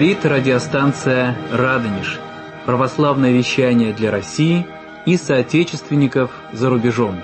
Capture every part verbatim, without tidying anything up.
Говорит радиостанция «Радонеж». Православное вещание для России и соотечественников за рубежом.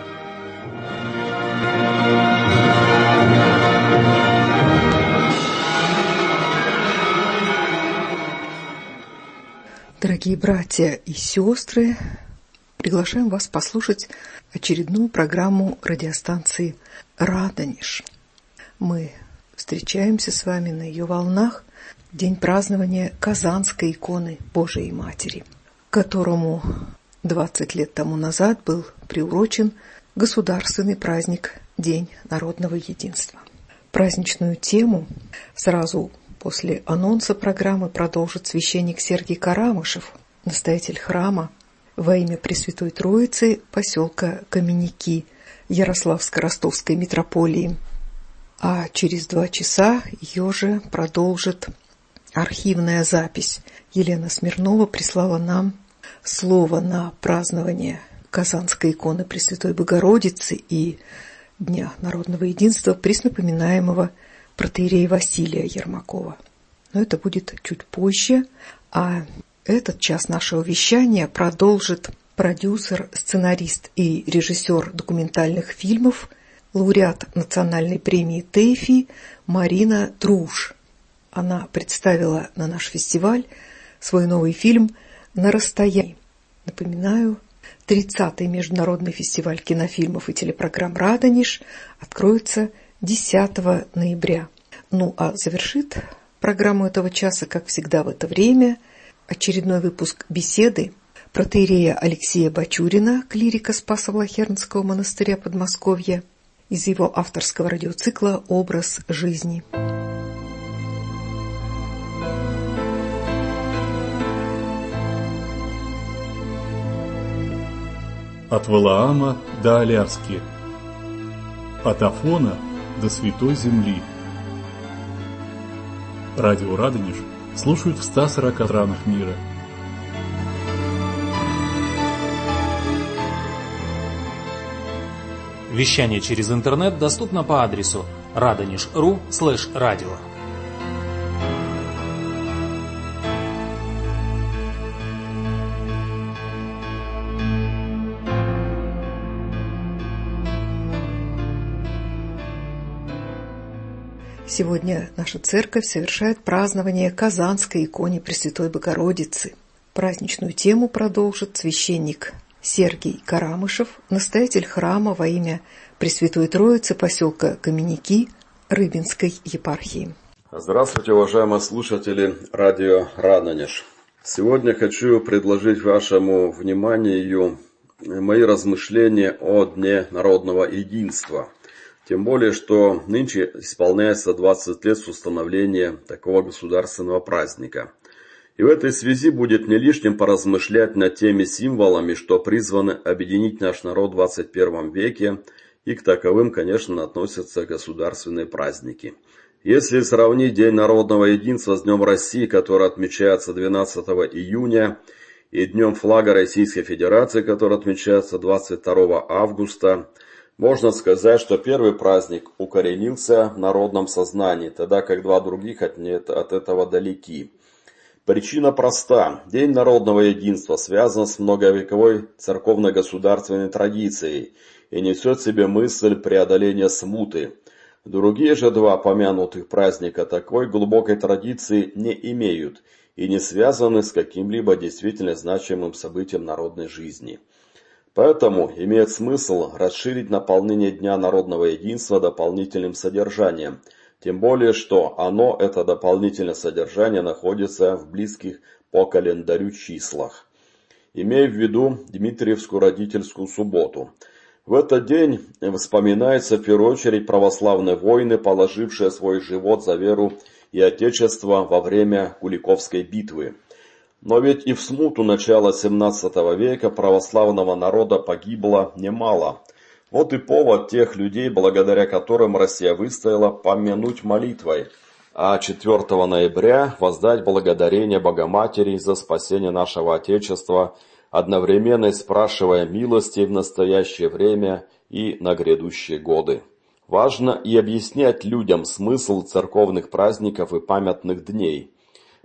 Дорогие братья и сестры, приглашаем вас послушать очередную программу радиостанции «Радонеж». Мы встречаемся с вами на ее волнах в день празднования Казанской иконы Божией Матери, которому двадцать лет тому назад был приурочен государственный праздник День народного единства. Праздничную тему сразу после анонса программы продолжит священник Сергий Карамышев, настоятель храма во имя Пресвятой Троицы поселка Каменники Ярославско-Ростовской митрополии. А через два часа ее же продолжит архивная запись. Елена Смирнова прислала нам слово на празднование Казанской иконы Пресвятой Богородицы и Дня народного единства преснопоминаемого протоиерея Василия Ермакова. Но это будет чуть позже, а этот час нашего вещания продолжит продюсер, сценарист и режиссер документальных фильмов, лауреат национальной премии ТЭФИ Марина Труш. Она представила на наш фестиваль свой новый фильм «На расстоянии». Напоминаю, тридцатый международный фестиваль кинофильмов и телепрограмм «Радонеж» откроется десятого ноября. Ну а завершит программу этого часа, как всегда в это время, очередной выпуск беседы протоиерея Алексея Бачурина, клирика Спасо-Блахернского монастыря Подмосковья, из его авторского радиоцикла «Образ жизни». От Валаама до Аляски, от Афона до Святой Земли. Радио «Радонеж» слушают в ста сорока странах мира. Вещание через интернет доступно по адресу радонеж точка ру слэш радио. Сегодня наша церковь совершает празднование Казанской иконе Пресвятой Богородицы. Праздничную тему продолжит священник Сергий Карамышев, настоятель храма во имя Пресвятой Троицы поселка Каменники Рыбинской епархии. Здравствуйте, уважаемые слушатели радио «Радонеж». Сегодня хочу предложить вашему вниманию мои размышления о Дне народного единства. Тем более, что нынче исполняется двадцать лет с установления такого государственного праздника. И в этой связи будет не лишним поразмышлять над теми символами, что призваны объединить наш народ в двадцать первом веке, и к таковым, конечно, относятся государственные праздники. Если сравнить День народного единства с Днем России, который отмечается двенадцатого июня, и Днем флага Российской Федерации, который отмечается двадцать второго августа, можно сказать, что первый праздник укоренился в народном сознании, тогда как два других от этого далеки. Причина проста. День народного единства связан с многовековой церковно-государственной традицией и несет в себе мысль преодоления смуты. Другие же два помянутых праздника такой глубокой традиции не имеют и не связаны с каким-либо действительно значимым событием народной жизни. Поэтому имеет смысл расширить наполнение Дня народного единства дополнительным содержанием, тем более, что оно, это дополнительное содержание, находится в близких по календарю числах. Имея в виду Дмитриевскую родительскую субботу. В этот день вспоминается в первую очередь православные воины, положившие свой живот за веру и отечество во время Куликовской битвы. Но ведь и в смуту начала семнадцатого века православного народа погибло немало. Вот и повод тех людей, благодаря которым Россия выстояла, помянуть молитвой, а четвёртого ноября воздать благодарение Богоматери за спасение нашего Отечества, одновременно спрашивая милости в настоящее время и на грядущие годы. Важно и объяснять людям смысл церковных праздников и памятных дней.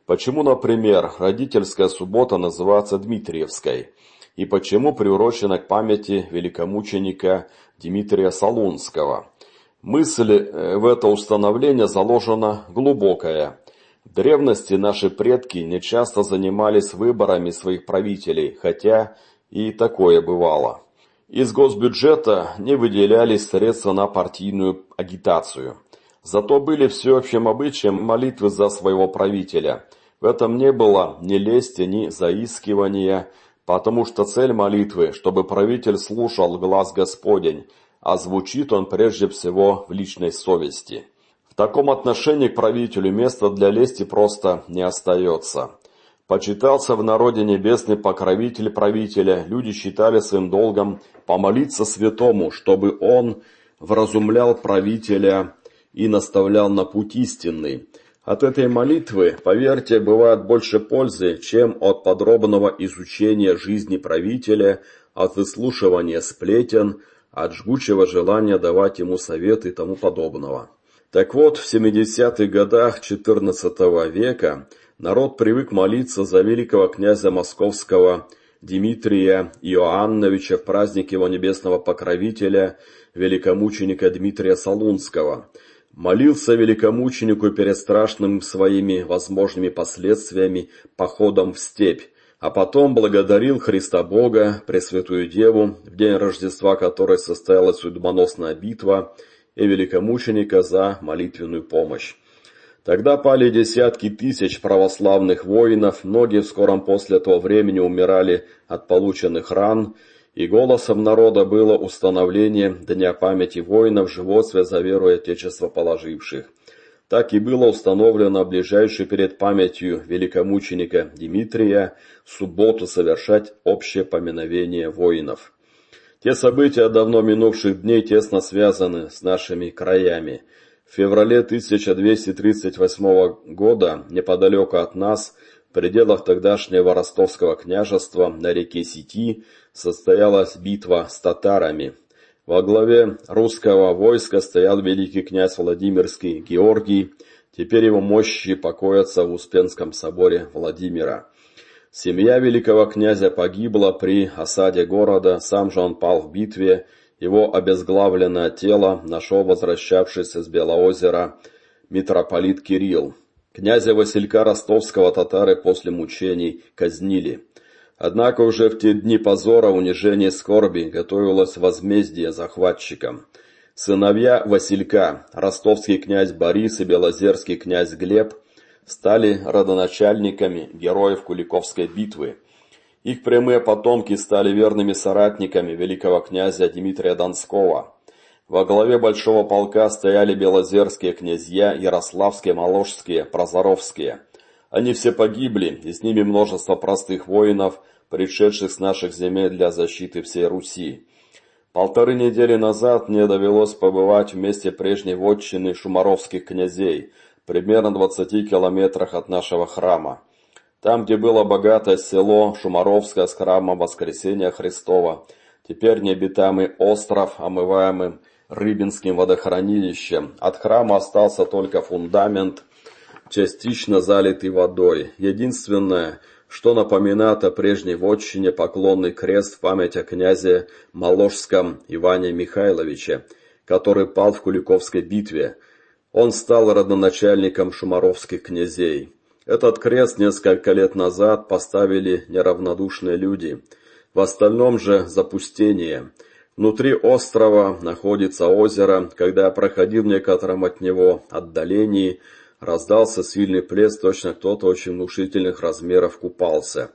Почему, например, родительская суббота называется Дмитриевской? И почему приурочена к памяти великомученика Дмитрия Солунского? Мысль в это установление заложена глубокая. В древности наши предки нечасто занимались выборами своих правителей, хотя и такое бывало. Из госбюджета не выделялись средства на партийную агитацию. Зато были всеобщим обычаем молитвы за своего правителя. В этом не было ни лести, ни заискивания, потому что цель молитвы, чтобы правитель слушал глас Господень, а звучит он прежде всего в личной совести. В таком отношении к правителю места для лести просто не остается. Почитался в народе небесный покровитель правителя, люди считали своим долгом помолиться святому, чтобы он вразумлял правителя и наставлял на путь истинный. От этой молитвы, поверьте, бывает больше пользы, чем от подробного изучения жизни правителя, от выслушивания сплетен, от жгучего желания давать ему советы и тому подобного. Так вот, в семидесятых годах четырнадцатого века народ привык молиться за великого князя московского Дмитрия Иоанновича в праздник его небесного покровителя, великомученика Дмитрия Солунского. Молился великомученику перед страшными своими возможными последствиями походом в степь, а потом благодарил Христа Бога, Пресвятую Деву, в день Рождества которой состоялась судьбоносная битва, и великомученика за молитвенную помощь. Тогда пали десятки тысяч православных воинов, многие в скором после того времени умирали от полученных ран, и голосом народа было установление Дня памяти воинов, животствия за веру и Отечество положивших. Так и было установлено ближайшую перед памятью великомученика Дмитрия субботу совершать общее поминовение воинов. Те события давно минувших дней тесно связаны с нашими краями. В феврале тысяча двести тридцать восьмого года, неподалеку от нас, в пределах тогдашнего Ростовского княжества на реке Сети, состоялась битва с татарами. Во главе русского войска стоял великий князь Владимирский Георгий, теперь его мощи покоятся в Успенском соборе Владимира. Семья великого князя погибла при осаде города, сам же он пал в битве, его обезглавленное тело нашел возвращавшийся с Белоозера митрополит Кирилл. Князя Василька Ростовского татары после мучений казнили. Однако уже в те дни позора, унижения и скорби готовилось возмездие захватчикам. Сыновья Василька, ростовский князь Борис и белозерский князь Глеб, стали родоначальниками героев Куликовской битвы. Их прямые потомки стали верными соратниками великого князя Дмитрия Донского. Во главе большого полка стояли белозерские князья, ярославские, моложские, прозоровские. Они все погибли, и с ними множество простых воинов, пришедших с наших земель для защиты всей Руси. Полторы недели назад мне довелось побывать в месте прежней вотчины шумаровских князей, примерно двадцати километрах от нашего храма. Там, где было богатое село Шумаровское с храмом Воскресения Христова, теперь необитаемый остров, омываемый Рыбинским водохранилищем. От храма остался только фундамент, частично залитый водой. Единственное, что напоминает о прежней вотчине, поклонный крест в память о князе Моложском Иване Михайловиче, который пал в Куликовской битве. Он стал родоначальником шумаровских князей. Этот крест несколько лет назад поставили неравнодушные люди. В остальном же запустение. Внутри острова находится озеро. Когда я проходил в некотором от него отдалении, раздался сильный плеск, точно кто-то очень внушительных размеров купался.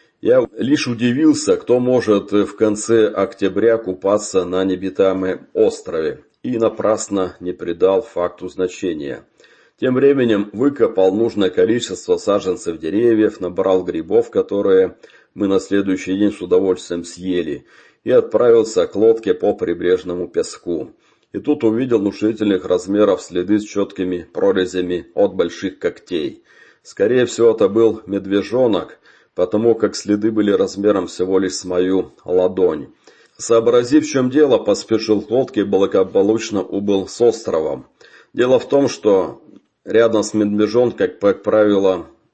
Я лишь удивился, кто может в конце октября купаться на необитаемом острове, и напрасно не придал факту значения. Тем временем выкопал нужное количество саженцев деревьев, набрал грибов, которые мы на следующий день с удовольствием съели, и отправился к лодке по прибрежному песку. И тут увидел внушительных размеров следы с четкими прорезями от больших когтей. Скорее всего, это был медвежонок, потому как следы были размером всего лишь с мою ладонь. Сообразив, в чем дело, поспешил к лодке и благополучно убыл с островом. Дело в том, что рядом с медвежонком, как, как правило,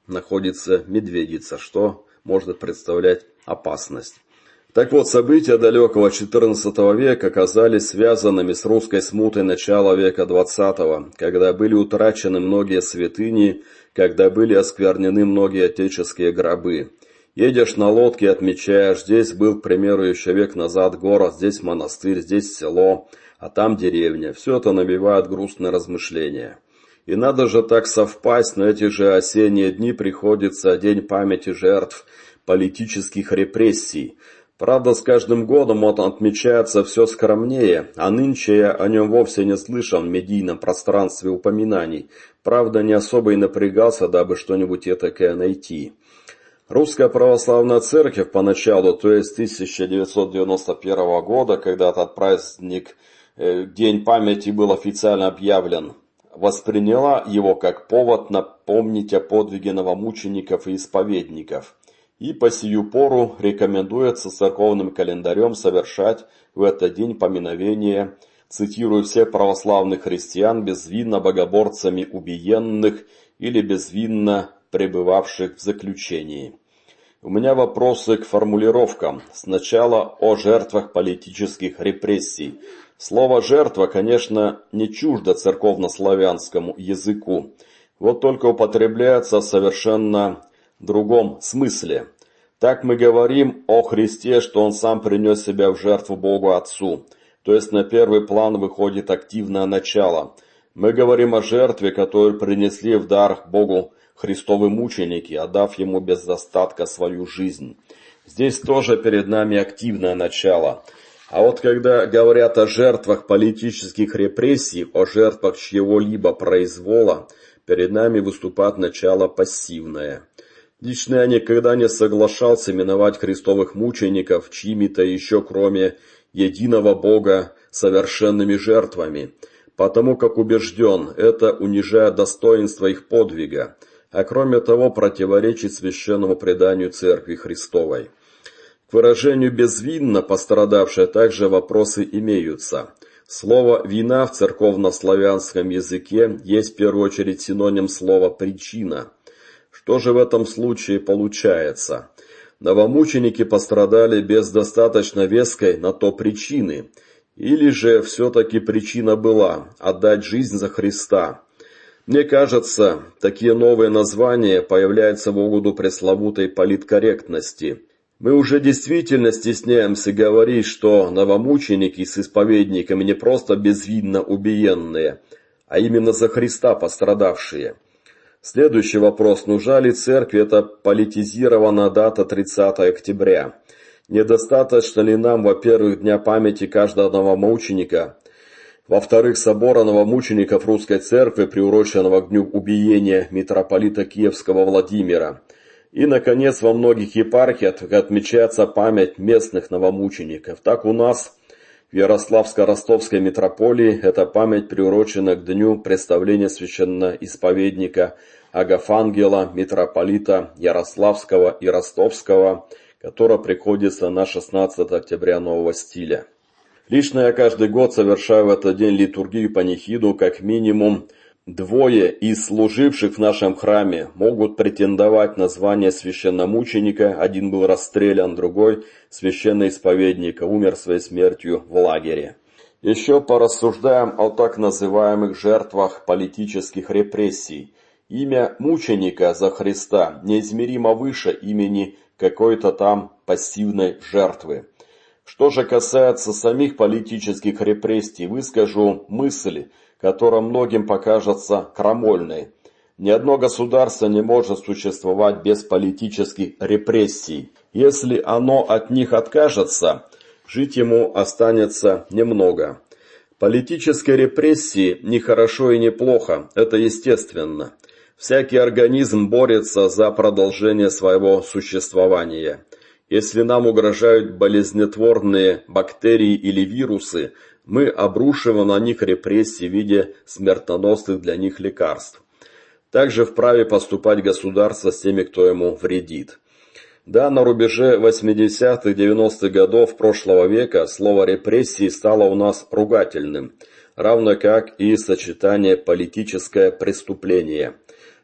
находится Медведица, что может представлять опасность. Так вот, события далекого четырнадцатого века оказались связанными с русской смутой начала века двадцатого, когда были утрачены многие святыни, когда были осквернены многие отеческие гробы. Едешь на лодке, отмечаешь, здесь был, к примеру, еще век назад город, здесь монастырь, здесь село, а там деревня. Все это навевает грустные размышления. И надо же так совпасть, на эти же осенние дни приходится День памяти жертв политических репрессий. Правда, с каждым годом он отмечается все скромнее, а нынче я о нем вовсе не слышал в медийном пространстве упоминаний. Правда, не особо и напрягался, дабы что-нибудь этакое найти. Русская православная церковь поначалу, то есть с тысяча девятьсот девяносто первого года, когда этот праздник, э, День памяти был официально объявлен, восприняла его как повод напомнить о подвиге новомучеников и исповедников. И по сию пору рекомендуется церковным календарем совершать в этот день поминовение, цитирую, всех православных христиан, безвинно богоборцами убиенных или безвинно пребывавших в заключении. У меня вопросы к формулировкам. Сначала о жертвах политических репрессий. Слово «жертва», конечно, не чуждо церковнославянскому языку. Вот только употребляется в совершенно другом смысле. Так мы говорим о Христе, что Он сам принес себя в жертву Богу Отцу. То есть на первый план выходит активное начало. Мы говорим о жертве, которую принесли в дар Богу Христовы мученики, отдав Ему без остатка свою жизнь. Здесь тоже перед нами активное начало. А вот когда говорят о жертвах политических репрессий, о жертвах чьего-либо произвола, перед нами выступает начало пассивное. Лично я никогда не соглашался именовать христовых мучеников чьими-то еще кроме единого Бога совершенными жертвами, потому как убежден, это унижает достоинство их подвига, а кроме того противоречит священному преданию Церкви Христовой. К выражению «безвинно пострадавшие» также вопросы имеются. Слово «вина» в церковнославянском языке есть в первую очередь синоним слова «причина». Что же в этом случае получается? Новомученики пострадали без достаточно веской на то причины. Или же все-таки причина была отдать жизнь за Христа? Мне кажется, такие новые названия появляются в угоду пресловутой политкорректности. Мы уже действительно стесняемся говорить, что новомученики с исповедниками не просто безвинно убиенные, а именно за Христа пострадавшие. Следующий вопрос. Нужна ли церкви эта политизированная дата тридцатого октября? Недостаточно ли нам, во-первых, Дня памяти каждого новомученика, во-вторых, собора новомучеников Русской Церкви, приуроченного к дню убиения митрополита Киевского Владимира? И, наконец, во многих епархиях отмечается память местных новомучеников. Так у нас в Ярославско-Ростовской митрополии эта память приурочена к дню представления священноисповедника Агафангела, митрополита Ярославского и Ростовского, которая приходится на шестнадцатое октября нового стиля. Лично я каждый год совершаю в этот день литургию панихиду, как минимум двое из служивших в нашем храме могут претендовать на звание священномученика, один был расстрелян, другой священноисповедник, умер своей смертью в лагере. Еще порассуждаем о так называемых жертвах политических репрессий. Имя мученика за Христа неизмеримо выше имени какой-то там пассивной жертвы. Что же касается самих политических репрессий, выскажу мысль, которая многим покажется крамольной. Ни одно государство не может существовать без политических репрессий. Если оно от них откажется, жить ему останется немного. Политические репрессии не хорошо и не плохо, это естественно. Всякий организм борется за продолжение своего существования. Если нам угрожают болезнетворные бактерии или вирусы, мы обрушиваем на них репрессии в виде смертоносных для них лекарств. Также вправе поступать государство с теми, кто ему вредит. Да, на рубеже восьмидесятых-девяностых годов прошлого века слово «репрессии» стало у нас ругательным, равно как и сочетание «политическое преступление».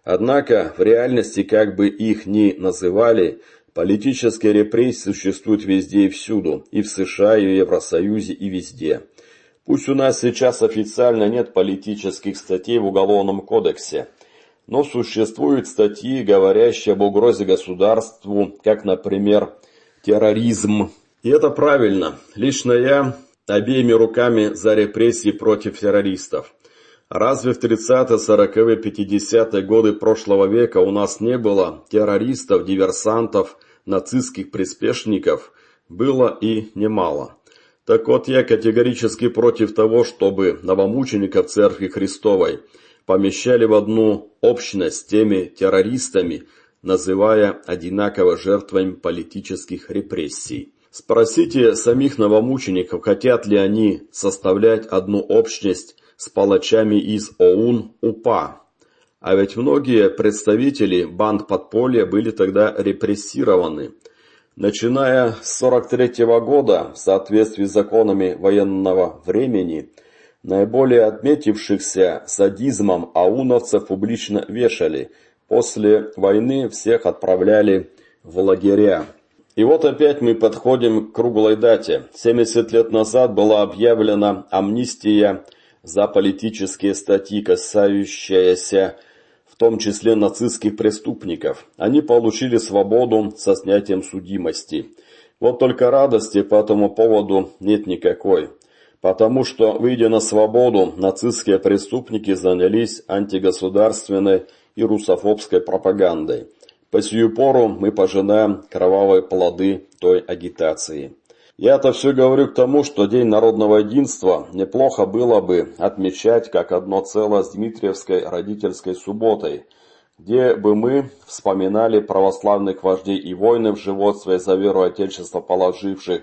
Однако, в реальности, как бы их ни называли, политические репрессии существуют везде и всюду, и в США, и в Евросоюзе, и везде. Пусть у нас сейчас официально нет политических статей в Уголовном кодексе, но существуют статьи, говорящие об угрозе государству, как, например, терроризм. И это правильно. Лично я обеими руками за репрессии против террористов. Разве в тридцатые, сороковые, пятидесятые годы прошлого века у нас не было террористов, диверсантов, нацистских приспешников? Было и немало. Так вот, я категорически против того, чтобы новомучеников Церкви Христовой помещали в одну общность с теми террористами, называя одинаково жертвами политических репрессий. Спросите самих новомучеников, хотят ли они составлять одну общность с палачами из ОУН-УПА. А ведь многие представители банд подполья были тогда репрессированы. Начиная с сорок третьего года, в соответствии с законами военного времени, наиболее отметившихся садизмом ауновцев публично вешали. После войны всех отправляли в лагеря. И вот опять мы подходим к круглой дате. семьдесят лет назад была объявлена амнистия за политические статьи, касающиеся в том числе нацистских преступников. Они получили свободу со снятием судимости. Вот только радости по этому поводу нет никакой. Потому что, выйдя на свободу, нацистские преступники занялись антигосударственной и русофобской пропагандой. По сию пору мы пожинаем кровавые плоды той агитации. Я-то все говорю к тому, что День народного единства неплохо было бы отмечать как одно целое с Дмитриевской родительской субботой, где бы мы вспоминали православных вождей и воинов, животстве за веру Отечества положивших,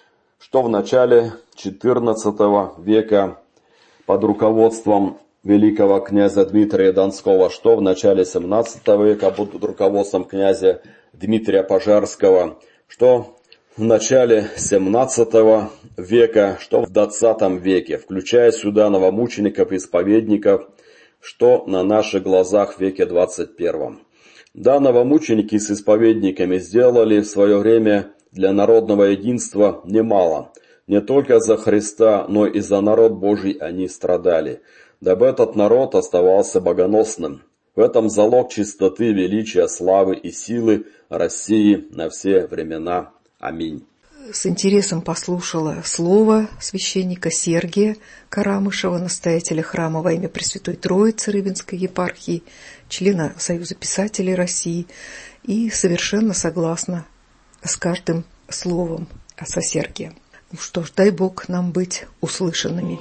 что в начале четырнадцатого века под руководством великого князя Дмитрия Донского, что в начале семнадцатого века под руководством князя Дмитрия Пожарского, что в начале семнадцатого века, что в двадцатом веке, включая сюда новомучеников-исповедников, что на наших глазах в веке двадцать первом. Да, новомученики с исповедниками сделали в свое время для народного единства немало. Не только за Христа, но и за народ Божий они страдали, дабы этот народ оставался богоносным. В этом залог чистоты, величия, славы и силы России на все времена. Аминь. С интересом послушала слово священника Сергия Карамышева, настоятеля храма во имя Пресвятой Троицы Рыбинской епархии, члена Союза писателей России, и совершенно согласна с каждым словом отца Сергия. Ну что ж, дай Бог нам быть услышанными.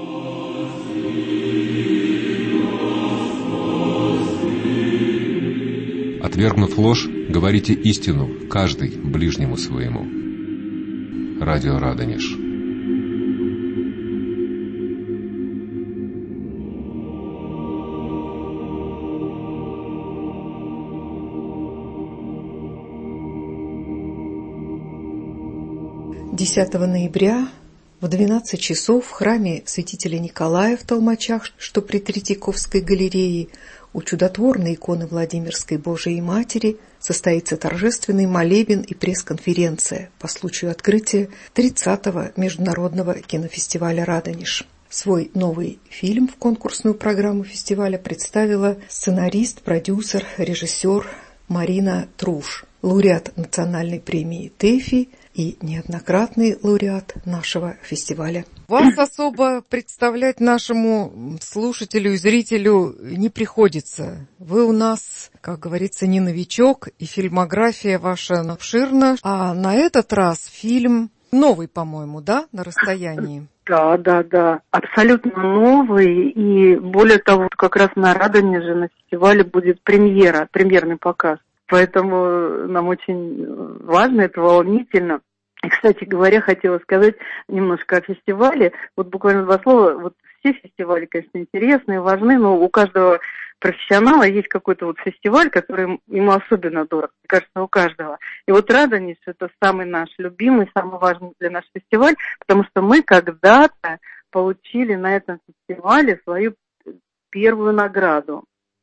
Отвергнув ложь, говорите истину, каждый ближнему своему. Радио Радонеж. десятого ноября в двенадцать часов в храме святителя Николая в Толмачах, что при Третьяковской галерее, у чудотворной иконы Владимирской Божией Матери состоится торжественный молебен и пресс-конференция по случаю открытия тридцатого международного кинофестиваля «Радонеж». Свой новый фильм в конкурсную программу фестиваля представила сценарист, продюсер, режиссер Марина Труш, лауреат национальной премии ТЭФИ и неоднократный лауреат нашего фестиваля. Вас особо представлять нашему слушателю и зрителю не приходится. Вы у нас, как говорится, не новичок, и фильмография ваша обширна. А на этот раз фильм новый, по-моему, да, на расстоянии? Да, да, да, абсолютно новый. И более того, как раз на Радонеже на фестивале будет премьера, премьерный показ. Поэтому нам очень важно, это волнительно. И, кстати говоря, хотела сказать немножко о фестивале. Вот буквально два слова. Вот все фестивали, конечно, интересные, важны, но у каждого профессионала есть какой-то вот фестиваль, который ему особенно дорог. Мне кажется, у каждого. И вот Радонеж – это самый наш любимый, самый важный для нас фестиваль, потому что мы когда-то получили на этом фестивале свою первую награду.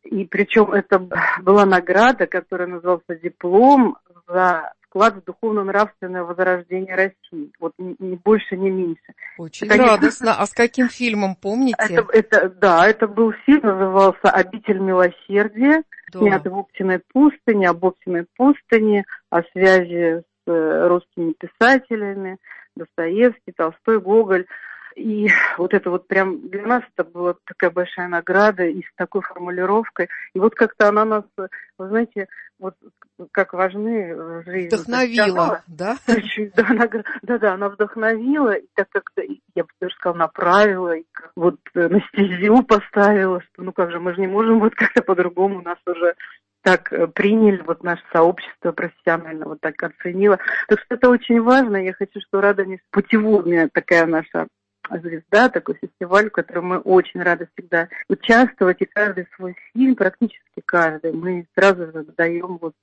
И причем это была награда, которая назывался «Диплом за вклад в духовно-нравственное возрождение России». Вот ни, ни больше, ни меньше. Очень Конечно, радостно. А с каким фильмом, помните? Это, это, да, это был фильм, назывался «Обитель милосердия», Да. снят в Оптиной пустыне, об Оптиной пустыне, о связи с русскими писателями, Достоевский, Толстой, Гоголь. И вот это вот прям для нас это была такая большая награда и с такой формулировкой. И вот как-то она нас, вы знаете, вот как важны в жизни. Вдохновила, да? Да, она, да, да, она вдохновила, и так как-то, я бы даже сказала, направила, и вот на стезю поставила, что ну как же, мы же не можем вот как-то по-другому, нас уже так приняли, вот наше сообщество профессионально вот так оценило. Так что это очень важно, я хочу, что Радонеж путеводная такая наша звезда, такой фестиваль, в котором мы очень рады всегда участвовать, и каждый свой фильм, практически каждый, мы сразу же даем, вот,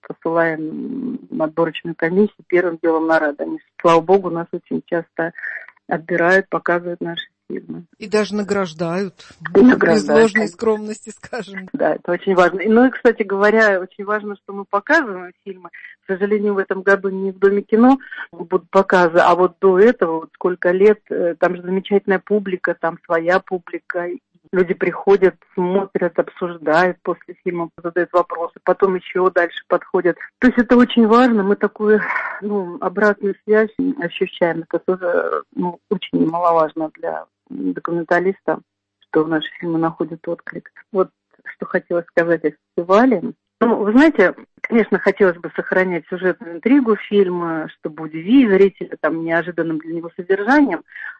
посылаем отборочную комиссию первым делом на Радонеж. Слава богу, нас очень часто отбирают, показывают наши фильмы. И даже награждают. И награждают. Без ложной скромности, скажем. Да, это очень важно. Ну и, кстати говоря, очень важно, что мы показываем фильмы. К сожалению, в этом году не в Доме кино будут показы, а вот до этого, вот сколько лет, там же замечательная публика, там своя публика. Люди приходят, смотрят, обсуждают после фильма, задают вопросы, потом еще дальше подходят. То есть это очень важно, мы такую, ну, обратную связь ощущаем. Это тоже, ну, очень немаловажно для документалиста, что наши фильмы находят отклик. Вот что хотела сказать о фестивале. Ну, вы знаете, конечно, хотелось бы сохранять сюжетную интригу фильма, чтобы удивить зрителя там неожиданным для него содержанием.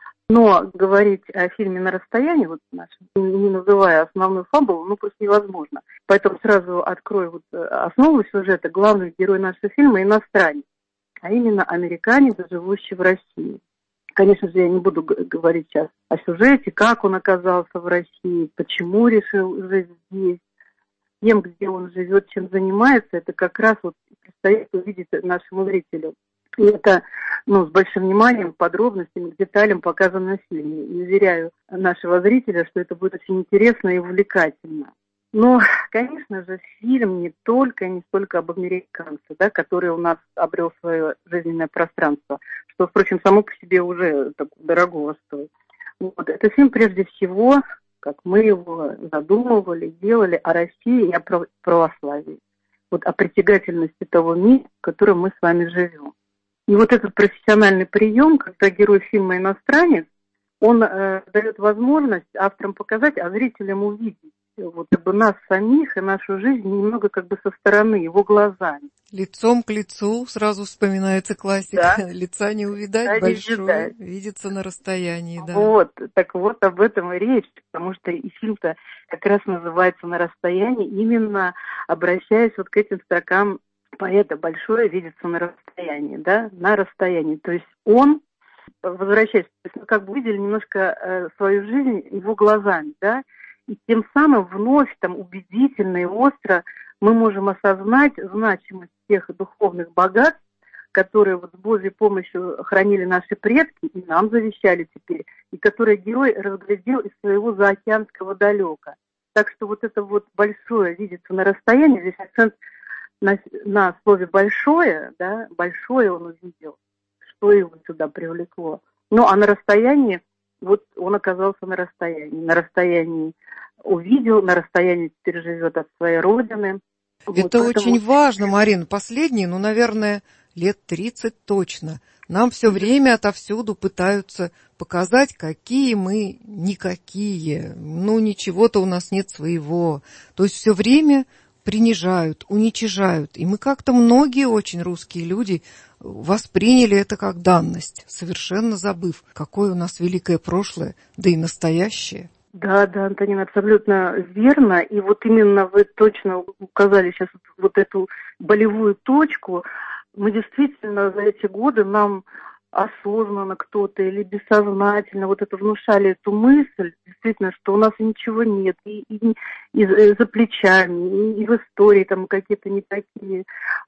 Но говорить о фильме на расстоянии, вот нашем, не называя основную фабулу, ну просто невозможно. Поэтому сразу открою вот основу сюжета. Главный герой нашего фильма иностранец, а именно американец, живущий в России. Конечно же, я не буду говорить сейчас о сюжете, как он оказался в России, почему решил жить здесь, тем, где он живет, чем занимается. Это как раз вот предстоит увидеть нашему зрителю. И это, ну, с большим вниманием, подробностями, деталям показано в фильме. И уверяю нашего зрителя, что это будет очень интересно и увлекательно. Но, конечно же, фильм не только и не столько об американце, да, который у нас обрел свое жизненное пространство, что, впрочем, само по себе уже так дорогого стоит. Вот. Это фильм прежде всего, как мы его задумывали, делали, о России и о православии. Вот о притягательности того мира, в котором мы с вами живем. И вот этот профессиональный прием, когда герой фильма «Иностранец», он э, дает возможность авторам показать, а зрителям увидеть вот как бы нас самих и нашу жизнь немного как бы со стороны, его глазами. Лицом к лицу сразу вспоминается классика. Да. Лица не увидать, Да, большой, не видать. видится на расстоянии. Да. Вот, так вот об этом и речь, потому что и фильм-то как раз называется «На расстоянии», именно обращаясь вот к этим строкам поэта: большое видится на расстоянии, да, на расстоянии. То есть он, возвращаясь, то есть мы как бы видели немножко э, свою жизнь его глазами, да, и тем самым вновь там убедительно и остро мы можем осознать значимость тех духовных богатств, которые вот с Божьей помощью хранили наши предки и нам завещали теперь, и которые герой разглядел из своего заокеанского далека. Так что вот это вот большое видится на расстоянии, здесь акцент на, на слове «большое», да, большое он увидел, что его сюда привлекло. Ну, а на расстоянии, вот он оказался на расстоянии, на расстоянии увидел, на расстоянии теперь живет от своей родины. Это вот, поэтому... очень важно, Марина. Последние, ну, наверное, лет тридцать точно. Нам все время отовсюду пытаются показать, какие мы никакие. Ну, ничего-то у нас нет своего. То есть все время принижают, уничижают. И мы как-то, многие очень русские люди, восприняли это как данность, совершенно забыв, какое у нас великое прошлое, да и настоящее. Да, да, Антонина, абсолютно верно. И вот именно вы точно указали сейчас вот эту болевую точку. Мы действительно за эти годы нам осознанно кто-то или бессознательно вот это внушали эту мысль, действительно, что у нас ничего нет, и, и, и, и за плечами, и, и в истории там какие-то не такие.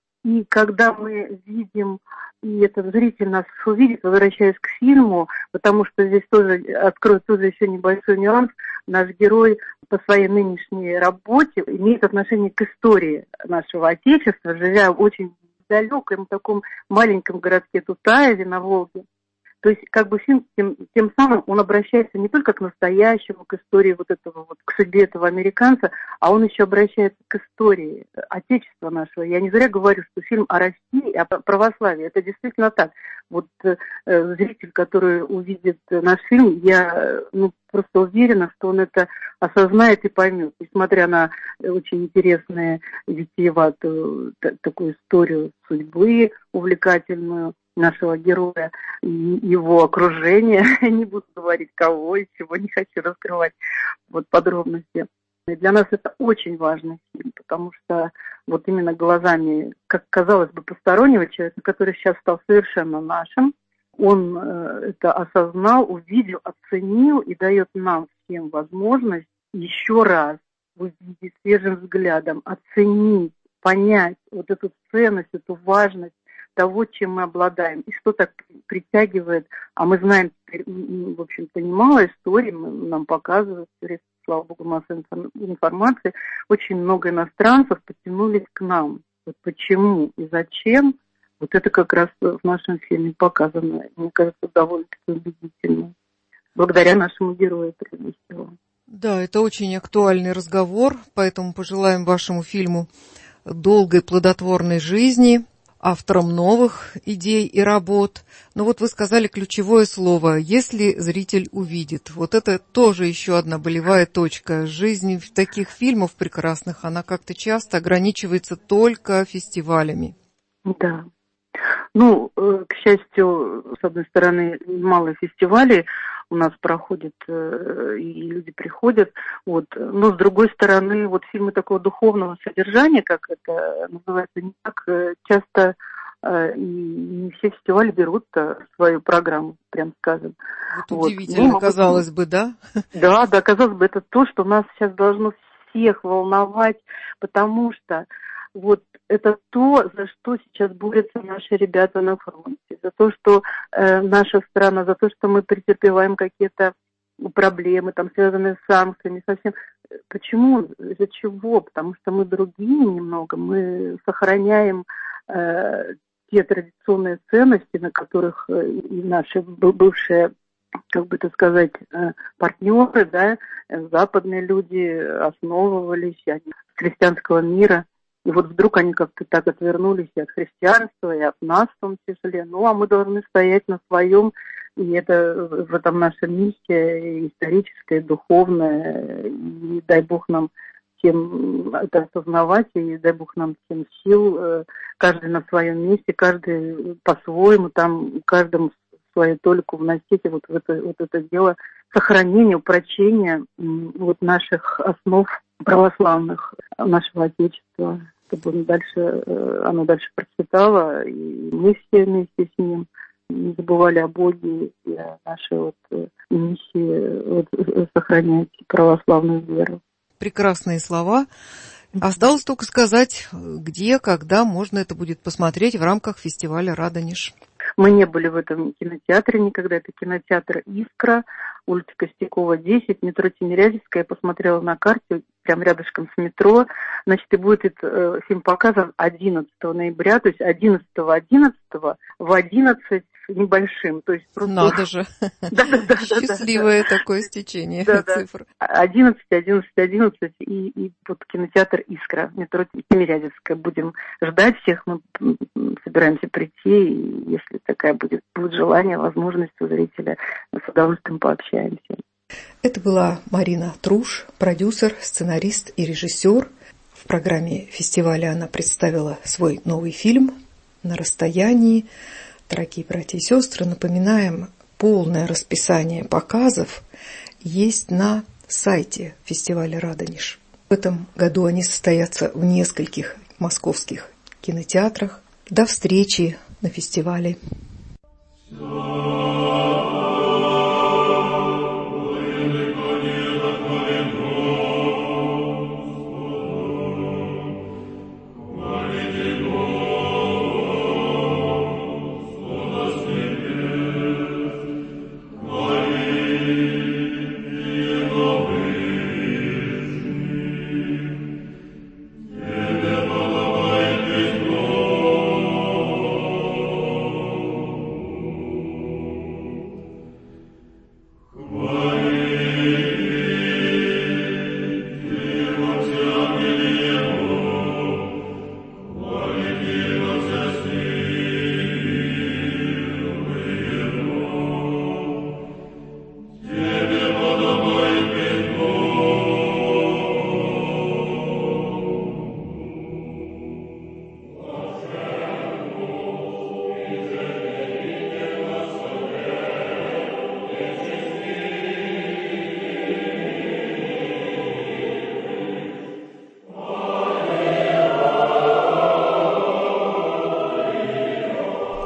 И когда мы видим, и этот зритель нас увидит, возвращаясь к фильму, потому что здесь тоже, открою тоже еще небольшой нюанс, наш герой по своей нынешней работе имеет отношение к истории нашего Отечества, живя в очень далеком таком маленьком городке Тутаеве на Волге. То есть, как бы фильм тем, тем самым он обращается не только к настоящему, к истории вот этого вот, к судьбе этого американца, а он еще обращается к истории Отечества нашего. Я не зря говорю, что фильм о России, о православии. Это действительно так. Вот э, зритель, который увидит наш фильм, я ну, просто уверена, что он это осознает и поймет. Несмотря на очень интересную, витиеватую такую историю судьбы, увлекательную нашего героя и его окружения. Не буду говорить кого и чего, не хочу раскрывать вот подробности. И для нас это очень важный фильм, потому что вот именно глазами, как казалось бы, постороннего человека, который сейчас стал совершенно нашим, он э, это осознал, увидел, оценил и дает нам всем возможность еще раз увидеть свежим взглядом, оценить, понять вот эту ценность, эту важность того, чем мы обладаем, и что так притягивает. А мы знаем, в общем-то, немало историй, нам показывают, слава богу, массовой информации, очень много иностранцев потянулись к нам. Вот почему и зачем, вот это как раз в нашем фильме показано. Мне кажется, довольно-таки убедительно. Благодаря нашему герою, прежде всего. Да, это очень актуальный разговор, поэтому пожелаем вашему фильму долгой плодотворной жизни, автором новых идей и работ. Но вот вы сказали ключевое слово «если зритель увидит». Вот это тоже еще одна болевая точка. Жизнь в таких фильмах прекрасных, она как-то часто ограничивается только фестивалями. Да. Ну, к счастью, с одной стороны, мало фестивалей у нас проходит, и люди приходят, вот. Но с другой стороны, вот фильмы такого духовного содержания, как это называется, не так часто и не все фестивали берут свою программу, прям скажем. Вот удивительно, вот. Казалось бы, да? Да, да, казалось бы, это то, что нас сейчас должно всех волновать, потому что вот это то, за что сейчас борются наши ребята на фронте, за то, что э, наша страна, за то, что мы претерпеваем какие-то проблемы, там, связанные с санкциями, совсем. Почему? Из-за чего? Потому что мы другие немного, мы сохраняем э, те традиционные ценности, на которых э, и наши бывшие, как бы это сказать, э, партнеры, да, западные люди основывались, они с христианского мира. И вот вдруг они как-то так отвернулись и от христианства, и от нас в том числе. Ну, а мы должны стоять на своем, и это в этом наша миссия историческая, духовная. И дай Бог нам всем это осознавать, и дай Бог нам всем сил, каждый на своем месте, каждый по-своему, там каждому свою толику вносить вот в это, вот это дело сохранения, упрочения вот наших основ православных нашего Отечества, чтобы оно дальше, оно дальше процветало, и мы все вместе с ним не забывали о Боге и о нашей вот миссии вот, сохранять православную веру. Прекрасные слова. Осталось только сказать, где, когда можно это будет посмотреть в рамках фестиваля «Радонеж». Мы не были в этом кинотеатре никогда. Это кинотеатр «Искра», улица Костякова, десять, метро Тимирязевская. Я посмотрела на карте, прям рядышком с метро. Значит, и будет этот фильм показан одиннадцатого ноября, то есть одиннадцатого одиннадцатого в одиннадцать небольшим. То есть просто... Надо же. Счастливое такое стечение цифр. одиннадцать, одиннадцать, одиннадцать и, и вот кинотеатр «Искра», метро Тимирязевская. Будем ждать всех, мы собираемся прийти, и если такая будет, будет желание, возможность у зрителя, с удовольствием пообщаемся. Это была Марина Труш, продюсер, сценарист и режиссер. В программе фестиваля она представила свой новый фильм «На расстоянии». Дорогие братья и сестры, напоминаем, полное расписание показов есть на сайте фестиваля «Радонеж». В этом году они состоятся в нескольких московских кинотеатрах. До встречи на фестивале.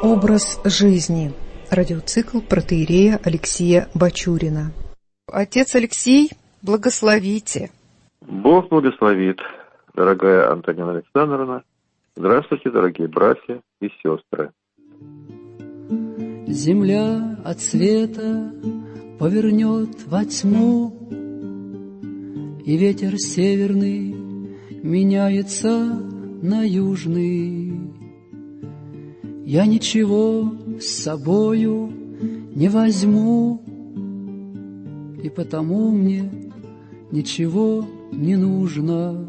Образ жизни. Радиоцикл протоиерея Алексия Бачурина. Отец Алексей, благословите. Бог благословит, дорогая Антонина Александровна. Здравствуйте, дорогие братья и сестры. Земля от света повернет во тьму, и ветер северный меняется на южный. Я ничего с собою не возьму, и потому мне ничего не нужно.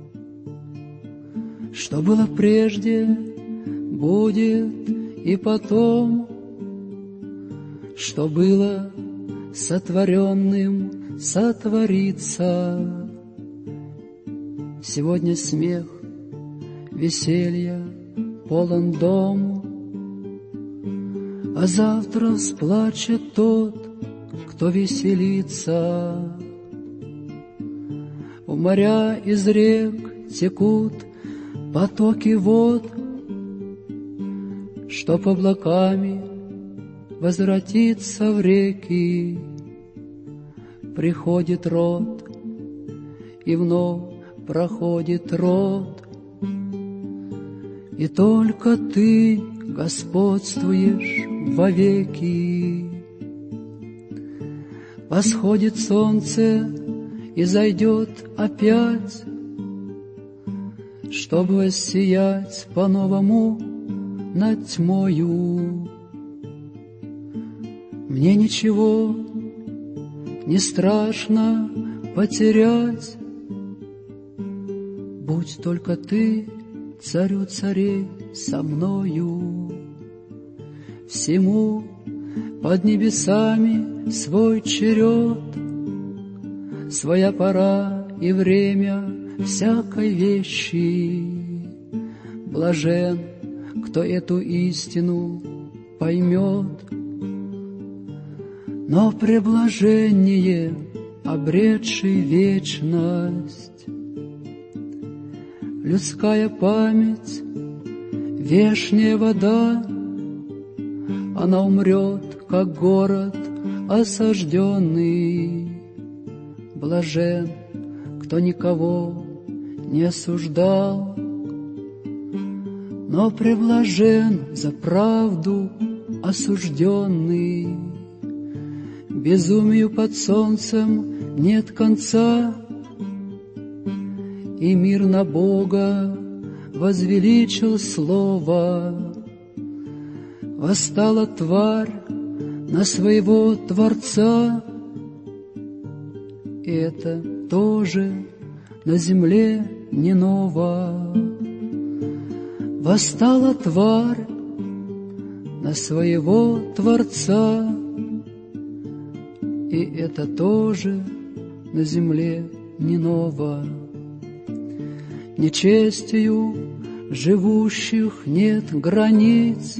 Что было прежде, будет и потом, что было сотворенным, сотворится. Сегодня смех, веселье, полон дом, а завтра всплачет тот, кто веселится. У моря из рек текут потоки вод, чтоб облаками возвратиться в реки. Приходит род, и вновь проходит род, и только ты господствуешь вовеки. Восходит солнце и зайдет опять, чтобы воссиять по-новому над тьмою. Мне ничего не страшно потерять, будь только ты, царю царей, со мною. Всему под небесами свой черед, своя пора и время всякой вещи. Блажен, кто эту истину поймет, но преблаженнее, обретший вечность. Людская память — вешняя вода, она умрет, как город осажденный. Блажен, кто никого не осуждал, но преблажен за правду осужденный. Безумию под солнцем нет конца, и мир на Бога возвеличил слово. Восстала тварь на своего Творца, и это тоже на земле не ново. Восстала тварь на своего Творца, и это тоже на земле не ново. Нечестию живущих нет границ,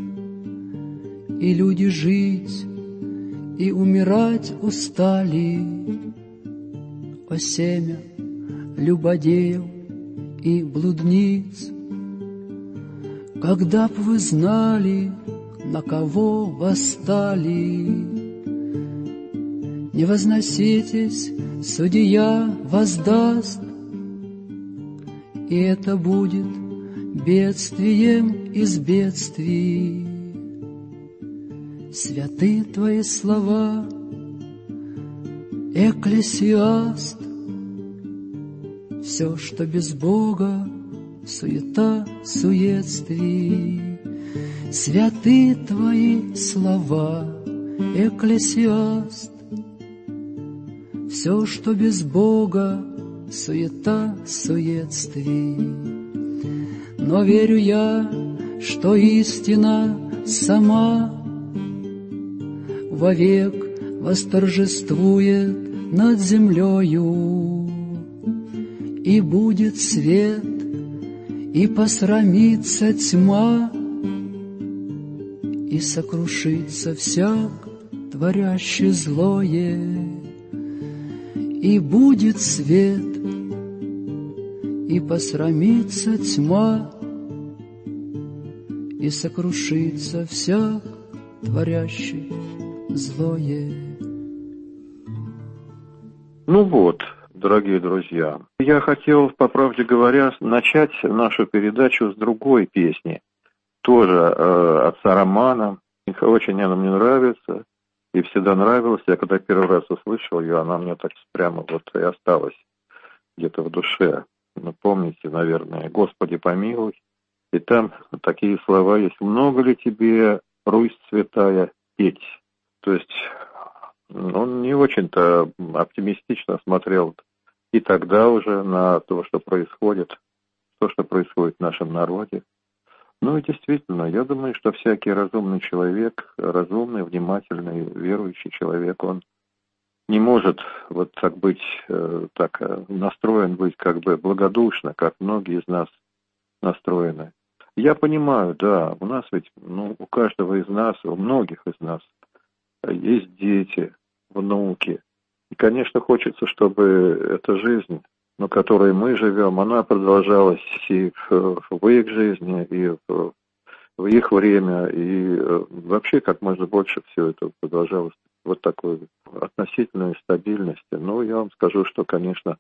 и люди жить и умирать устали. О семя любодеев и блудниц, когда б вы знали, на кого восстали. Не возноситесь, судья воздаст, и это будет бедствием из бедствий. Святы твои слова, Экклесиаст. Все, что без Бога, суета, суетствий. Святы твои слова, Экклесиаст. Все, что без Бога, суета, суетствий. Но верю я, что истина сама вовек восторжествует над землею, и будет свет, и посрамится тьма, и сокрушится всяк, творящий злое. И будет свет, и посрамится тьма, и сокрушится всяк, творящий злое. Ну вот, дорогие друзья, я хотел, по правде говоря, начать нашу передачу с другой песни, тоже э, отца Романа. Очень она мне нравится и всегда нравилась. Я когда первый раз услышал ее, она мне так прямо вот и осталась где-то в душе. Ну, помните, наверное, «Господи помилуй». И там такие слова есть: «Много ли тебе, Русь святая, петь?» То есть он не очень-то оптимистично смотрел и тогда уже на то, что происходит, то, что происходит в нашем народе. Ну и действительно, я думаю, что всякий разумный человек, разумный, внимательный, верующий человек, он не может вот так быть, так настроен быть как бы благодушно, как многие из нас настроены. Я понимаю, да, у нас ведь, ну, у каждого из нас, у многих из нас есть дети, внуки. И, конечно, хочется, чтобы эта жизнь, на которой мы живем, она продолжалась и в, в их жизни, и в, в их время, и вообще как можно больше все это продолжалось вот такой относительной стабильности. Ну, я вам скажу, что, конечно,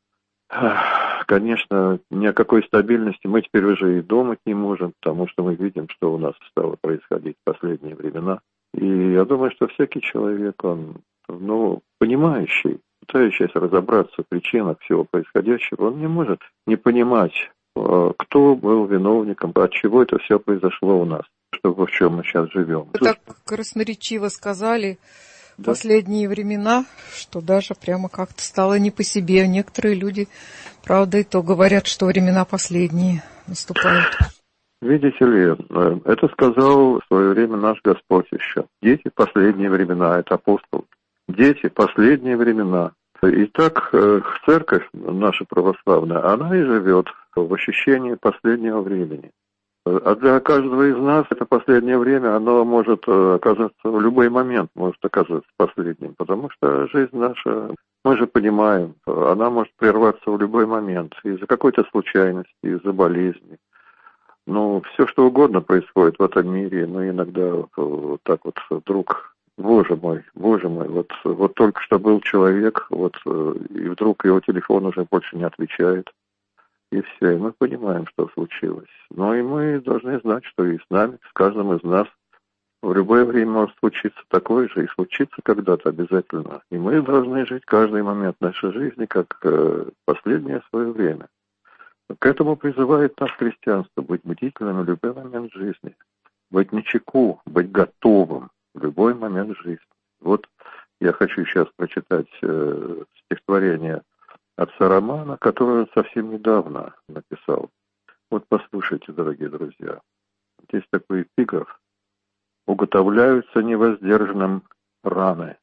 конечно, ни о какой стабильности мы теперь уже и думать не можем, потому что мы видим, что у нас стало происходить в последние времена. И я думаю, что всякий человек, он, ну, понимающий, пытающийся разобраться в причинах всего происходящего, он не может не понимать, кто был виновником, от чего это все произошло у нас, чтобы в чем мы сейчас живем. Вы так красноречиво сказали, да? Последние времена, что даже прямо как-то стало не по себе. Некоторые люди, правда, и то говорят, что времена последние наступают. Видите ли, это сказал в свое время наш Господь еще. Дети, последние времена, это апостол. Дети, последние времена. Итак, церковь наша православная, она и живет в ощущении последнего времени. А для каждого из нас это последнее время, оно может оказаться в любой момент, может оказаться последним, потому что жизнь наша, мы же понимаем, она может прерваться в любой момент из-за какой-то случайности, из-за болезни. Ну, все что угодно происходит в этом мире, но иногда вот так вот вдруг, боже мой, боже мой, вот, вот только что был человек, вот, и вдруг его телефон уже больше не отвечает. И все, и мы понимаем, что случилось. Но и мы должны знать, что и с нами, с каждым из нас в любое время может случиться такое же, и случится когда-то обязательно. И мы должны жить каждый момент нашей жизни как э, последнее свое время. К этому призывает нас христианство, быть бдительным в любой момент жизни, быть начеку, быть готовым в любой момент жизни. Вот я хочу сейчас прочитать э, стихотворение отца Романа, который он совсем недавно написал. Вот послушайте, дорогие друзья. Здесь такой эпиграф. «Уготовляются невоздержанным раны».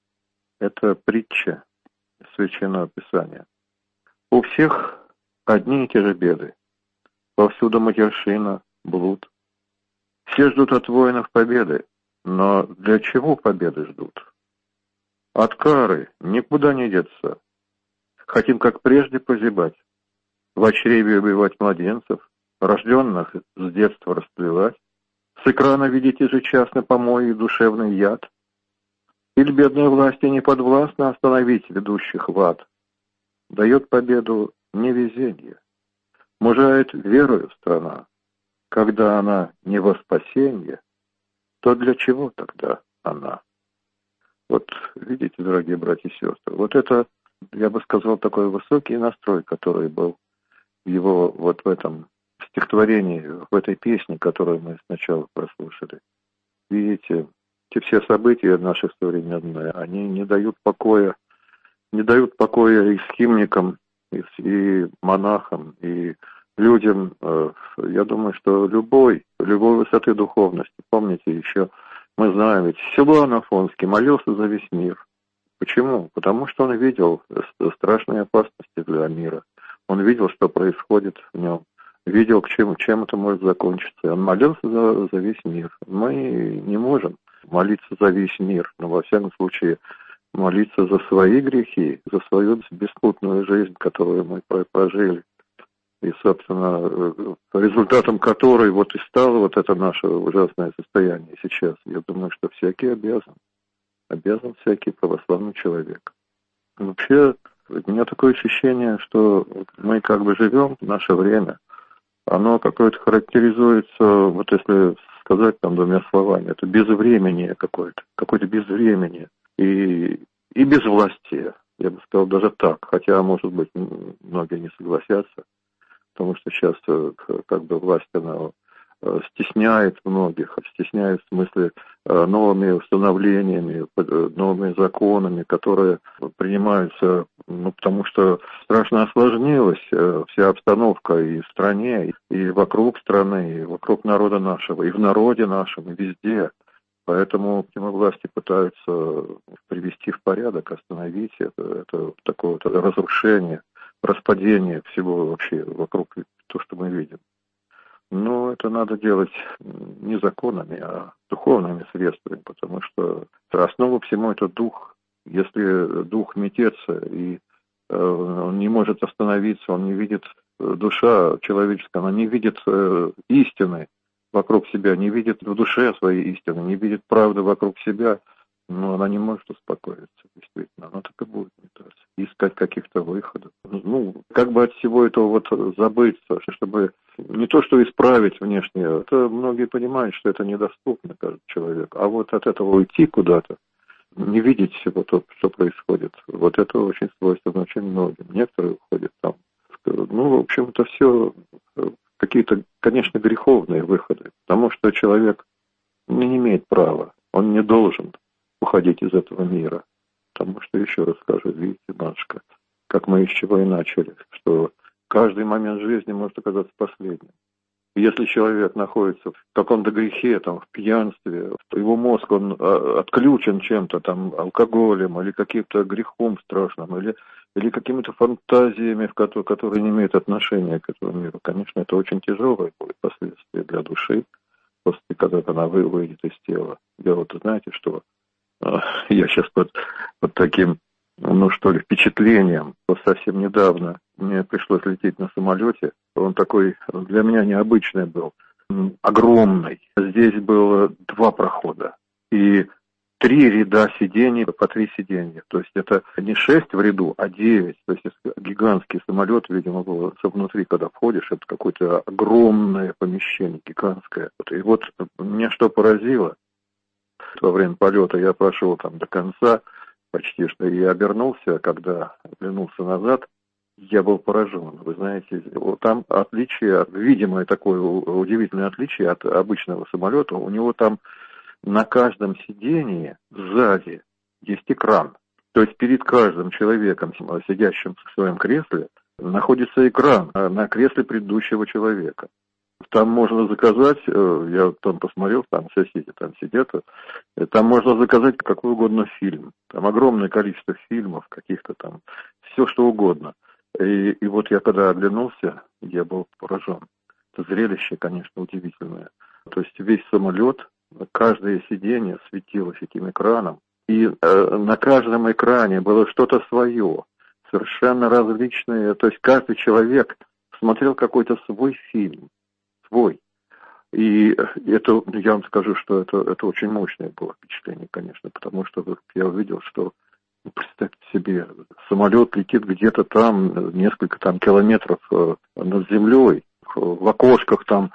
Это притча Священного Писания. У всех одни и те же беды. Повсюду матерщина, блуд. Все ждут от воинов победы. Но для чего победы ждут? От кары никуда не деться. Хотим, как прежде, прозябать, в чреве убивать младенцев, рожденных с детства расплевать, с экрана видеть ежечасно помои и душевный яд. Или бедной власти не подвластно остановить ведущих в ад. Дает победу невезенье. Мужает верою страна. Когда она не во спасенье, то для чего тогда она? Вот видите, дорогие братья и сестры, вот это, я бы сказал, такой высокий настрой, который был в его вот в этом стихотворении, в этой песне, которую мы сначала прослушали. Видите, те все события наши современные, они не дают покоя, не дают покоя и схимникам, и, и монахам, и людям. Я думаю, что любой, любой высоты духовности, помните еще, мы знаем, ведь Силуан Афонский молился за весь мир. Почему? Потому что он видел страшные опасности для мира. Он видел, что происходит в нем. Видел, к чему, чем это может закончиться. И он молился за, за весь мир. Мы не можем молиться за весь мир, но во всяком случае молиться за свои грехи, за свою беспутную жизнь, которую мы прожили. и, собственно, результатом которой вот и стало вот это наше ужасное состояние сейчас. Я думаю, что всякий обязан, обязан всякий православный человек. Вообще, у меня такое ощущение, что мы как бы живем в наше время, оно какое-то характеризуется, вот если сказать там двумя словами, это безвременье какое-то, какое-то безвременье и, и безвластие, я бы сказал даже так, хотя, может быть, многие не согласятся, потому что сейчас как бы власть, она стесняет многих, стесняет в смысле новыми установлениями, новыми законами, которые принимаются, ну, потому что страшно осложнилась вся обстановка и в стране, и вокруг страны, и вокруг народа нашего, и в народе нашем, и везде. Поэтому власти пытаются привести в порядок, остановить это, это такое вот разрушение, распадение всего вообще вокруг, то, что мы видим. Но это надо делать не законами, а духовными средствами, потому что основа всему это дух. Если дух метется, и э, он не может остановиться, он не видит, душа человеческая, она не видит э, истины вокруг себя, не видит в душе своей истины, не видит правды вокруг себя, но она не может успокоиться, действительно. Она так и будет метаться, искать каких-то выходов. Ну, как бы от всего этого вот забыться, чтобы не то, что исправить внешне, это многие понимают, что это недоступно каждому человеку, а вот от этого уйти куда-то, не видеть всего то, что происходит, вот это очень свойственно очень многим. Некоторые уходят там, ну, в общем-то, все какие-то, конечно, греховные выходы, потому что человек не имеет права, он не должен уходить из этого мира. Потому что, еще раз скажу, видите, матушка, как мы из чего и начали, что каждый момент жизни может оказаться последним. Если человек находится в каком-то грехе, там, в пьянстве, его мозг, он отключен чем-то, там, алкоголем или каким-то грехом страшным, или, или какими-то фантазиями, которые, которые не имеют отношения к этому миру, конечно, это очень тяжелое будет последствия для души, после когда она выйдет из тела. Я вот, знаете, что я сейчас под, под таким, ну что ли, впечатлением. Вот совсем недавно мне пришлось лететь на самолете. Он такой для меня необычный был, огромный. Здесь было два прохода и три ряда сидений, по три сиденья. То есть это не шесть в ряду, а девять. То есть это гигантский самолет, видимо, был внутри, когда входишь, это какое-то огромное помещение, гигантское. И вот меня что поразило, во время полета я прошел там до конца почти что и обернулся, когда оглянулся назад, я был поражен. Вы знаете, там отличие, видимое такое удивительное отличие от обычного самолета, у него там на каждом сидении сзади есть экран. То есть перед каждым человеком, сидящим в своем кресле, находится экран на кресле предыдущего человека. Там можно заказать, я там посмотрел, там соседи там сидят, там можно заказать какой угодно фильм. Там огромное количество фильмов, каких-то там, все что угодно. И, и вот я когда оглянулся, я был поражен. Это зрелище, конечно, удивительное. То есть весь самолет, каждое сиденье светилось этим экраном. И э, на каждом экране было что-то свое, совершенно различное. То есть каждый человек смотрел какой-то свой фильм. Свой. И это, я вам скажу, что это, это очень мощное было впечатление, конечно, потому что я увидел, что, ну, представьте себе, самолет летит где-то там, несколько там километров над землей, в окошках там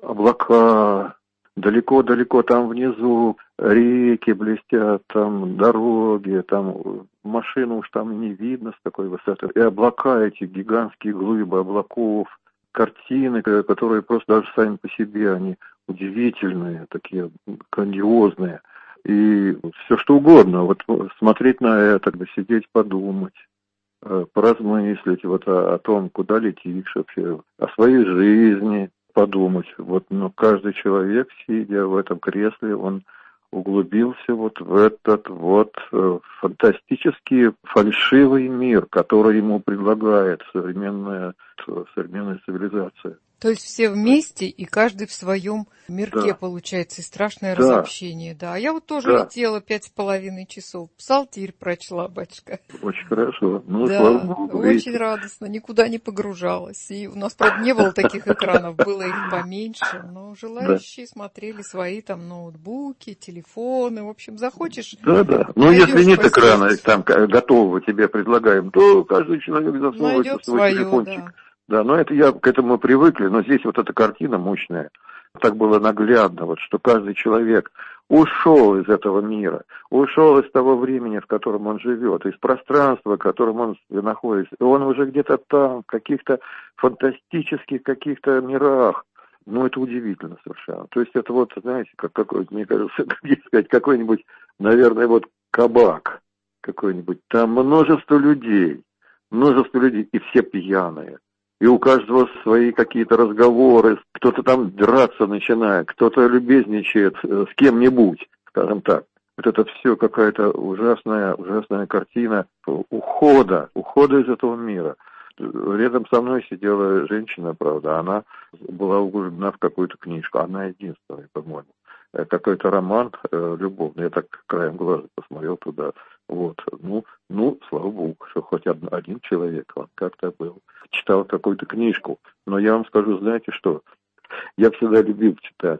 облака, далеко-далеко там внизу реки блестят, там дороги, там машины уж там не видно с такой высоты, и облака эти, гигантские глыбы облаков, картины, которые просто даже сами по себе, они удивительные, такие грандиозные. И все что угодно. Вот смотреть на это, сидеть, подумать, поразмыслить вот о, о том, куда летишь вообще, о своей жизни подумать. Вот, но каждый человек, сидя в этом кресле, он углубился вот в этот вот фантастический фальшивый мир, который ему предлагает современная, современная цивилизация. То есть все вместе, и каждый в своем мирке, да. Получается, и страшное да. разобщение. Да. А я вот тоже да. летела пять с половиной часов. Псалтирь прочла, батюшка. Очень хорошо. Ну, да, слава Богу, очень видите. Радостно, никуда не погружалась. И у нас, правда, не было таких экранов, было их поменьше, но желающие да. смотрели свои там ноутбуки, телефоны. В общем, захочешь. Да, да. Ну, если нет экрана, там готового тебе предлагаем, то каждый человек засовывает в свой свое, телефончик. Да. Да, но это я к этому привыкли, но здесь вот эта картина мощная, так было наглядно, вот, что каждый человек ушел из этого мира, ушел из того времени, в котором он живет, из пространства, в котором он находится, и он уже где-то там, в каких-то фантастических каких-то мирах. Ну, это удивительно совершенно. То есть это вот, знаете, как какой-то, мне кажется, как сказать, какой-нибудь, наверное, вот кабак какой-нибудь, там множество людей, множество людей, и все пьяные. И у каждого свои какие-то разговоры, кто-то там драться начинает, кто-то любезничает с кем-нибудь, скажем так. Вот это все какая-то ужасная, ужасная картина ухода, ухода из этого мира. Рядом со мной сидела женщина, правда, она была углублена в какую-то книжку, она единственная, по-моему. Какой-то роман э, любовный, я так краем глаза посмотрел туда. Вот, ну, ну, слава богу, что хоть один, один человек, он как-то был, читал какую-то книжку. Но я вам скажу, знаете что, я всегда любил читать,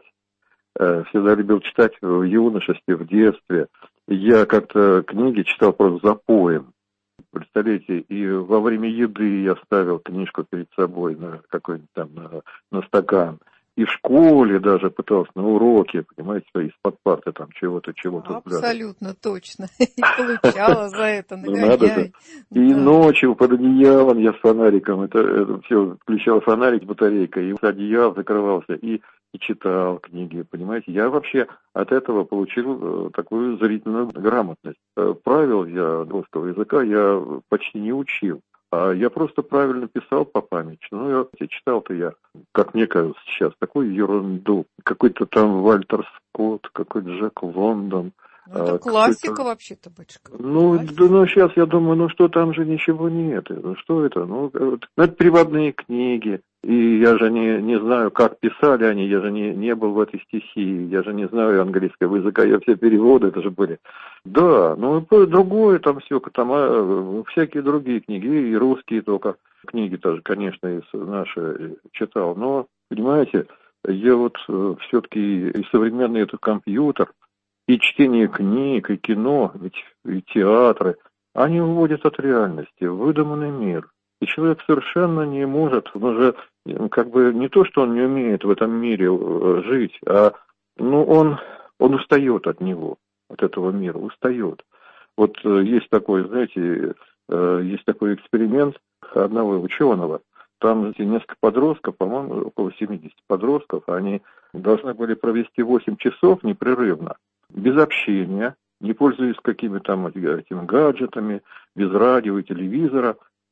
э, всегда любил читать в юношестве, в детстве. Я как-то книги читал просто запоем. Представляете, и во время еды я ставил книжку перед собой на какой-нибудь там, на, на стакан. И в школе даже пытался на уроке, понимаете, из-под парты там чего-то, чего-то. Абсолютно точно. И получала за это нагоняй. И ночью под одеялом я с фонариком, это все, включал фонарик, батарейка, и с одеяла закрывался, и читал книги, понимаете. Я вообще от этого получил такую зрительную грамотность. Правил я русского языка я почти не учил. А я просто правильно писал по памяти. Ну, я читал-то я, как мне кажется сейчас, такую ерунду. Какой-то там Вальтер Скотт, какой-то Джек Лондон. Ну, это а, классика вообще-то, батюшка. Ну, да, ну, сейчас я думаю, ну, что там же ничего нет. Ну, что это? Ну, ну это приводные книги. И я же не, не знаю, как писали они, я же не, не был в этой стихии, я же не знаю английского языка, я все переводы, это же были. Да, ну, другое там все, там а, всякие другие книги, и русские только книги тоже, конечно, из наши читал. Но, понимаете, я вот все-таки и современный этот компьютер, и чтение книг, и кино, ведь и театры, они уводят от реальности, в выдуманный мир. И человек совершенно не может, он же как бы не то, что он не умеет в этом мире жить, а ну, он, он устает от него, от этого мира, устает. Вот есть такой, знаете, есть такой эксперимент одного ученого, там несколько подростков, по-моему, около семидесяти подростков, они должны были провести восемь часов непрерывно, без общения, не пользуясь какими-то там этими гаджетами, без радио и телевизора,